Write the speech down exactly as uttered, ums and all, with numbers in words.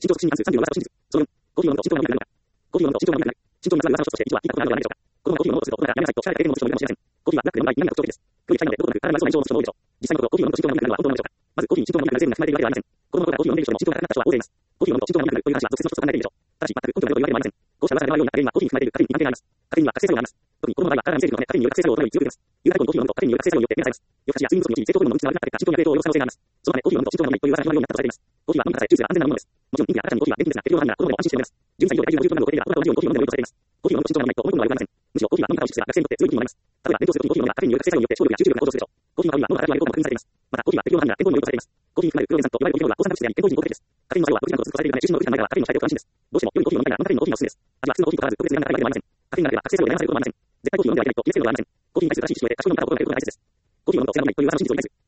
身長測身に関するさんじゅうよん噂と真実。そのよん、コーヒーを飲むと身長が伸びるか。コーヒーを飲むと身長が伸びるか。身長にまつわる噂の一つとして、一は、いいかどうかがあるでしょうか。コーヒーを飲むことをすると、飲まないとやめなさいと、知られているのも一つの理由かもしれません。コーヒーはブラックでもない、何が特徴的です。黒い茶色で、どこかなく、体の内臓の人も多いでしょう。実際のところ、コーヒーを飲むと身長が伸びるのは本当なのでしょうか。まず、コーヒーに身長が伸びるが全部が決まっているわけではありません。子供の頃からコーヒーを飲んでいる人でも身長が高かった人は大勢います。コーヒーを飲むと身長が伸びるという話は俗説の一つと考えているでしょう。ただし、全く根拠があると言われてもありません。こうした噂が出回るようになった原因は、コーヒーに含まれているカフェインに関係があります。カフェインには覚醒作用があります。特に子供の場合は体に成熟のため、カフェインによる覚醒作用を行うに強く出ます。夕方以降にコーヒーを飲むとカフェインによる覚醒作用によって目覚めます。夜更かしや睡眠不足により成長ホルモンの分泌が悪くなった結果、身長に悪影響を及ぼす可能性があります。そのため、コーヒーを飲むと身長が伸びるという噂が広まるようになったとされています。コーヒーは飲むから中世は安全なものです。もちろん、妊婦や赤ちゃんにコーヒーは便秘ですが、適量なら子供も安心して飲めます。じゅうにさい以上で体重がごじゅうキログラムを超えていれば、あなたは同じようにコーヒーを飲んでもよいとされています。コーヒーを飲むと身長が伸びないと思うことは悪くありません。むしろコーヒーは飲む方を支持するが、学生にとって強い武器にもなります。例えば、勉強するときにコーヒーを飲めば、カフェインによる覚醒作用によって聴力や集中力が向上するでしょう。コーヒーの香りは脳の働きをレポートも確認されています。また、コーヒーは適量なら健康に良いとされています。コーヒーに含まれるクロレン酸といわれるコーヒーは抗酸物質であり、健康に効果的です。カフェインの作用はごじかんとずつとされているため、中心のごじかんの前からはカフェインの控えておくと安心です。どうしても良いコーヒーを飲みたいならノンカフェインのコーヒーがおすすめです。味は普通のコーヒーと変わらず、特別苦な高いわけではありません。カフェインがなければ覚醒作用で悩まされることもありません。絶対コーヒーを飲んではいけないと決めつけるのではありません。コーヒーに対する正しい知識を得て、賢くなったことがよく大切です。コーヒーを飲むとお酒が飲めないという噂の真実を理解する。